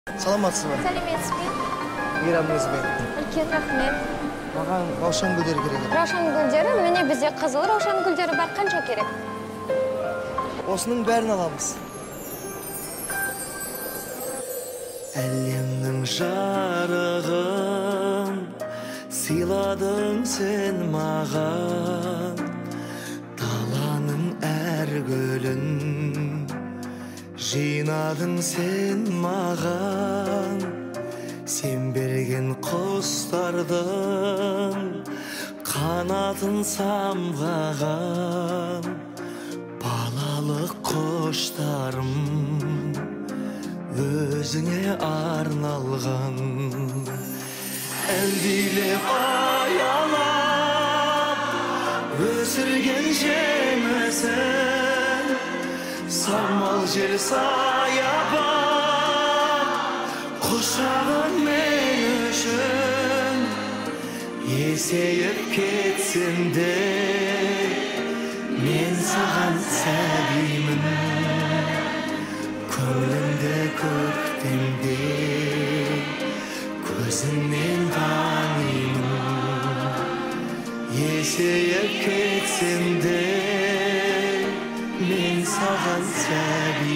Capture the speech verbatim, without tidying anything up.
Саламатсызбы? Сәлеметсізбе? Мейрамыңызбен. Үлкен рахмет. Маған раушан гүлдері керек. Раушан гүлдері, міне бізде қызыл раушан гүлдері бар, қанша керек? Осының бәрін аламыз. Әлемнің жарығын сыйладың сен маған, даланың әр гүлін жинадың сен маған, сен берген құстардың қанатын самғаған, балалық құштарым өзіңе арналған. Әлдилеп аялап өсірген жемісін, самал жел саябақ құшағын мен үшін, есейіп кетсем де мен саған сәбимін. Көңілімді көктемде көзіңнен танимын. Есейіп кетсем де мен саған сәбимін.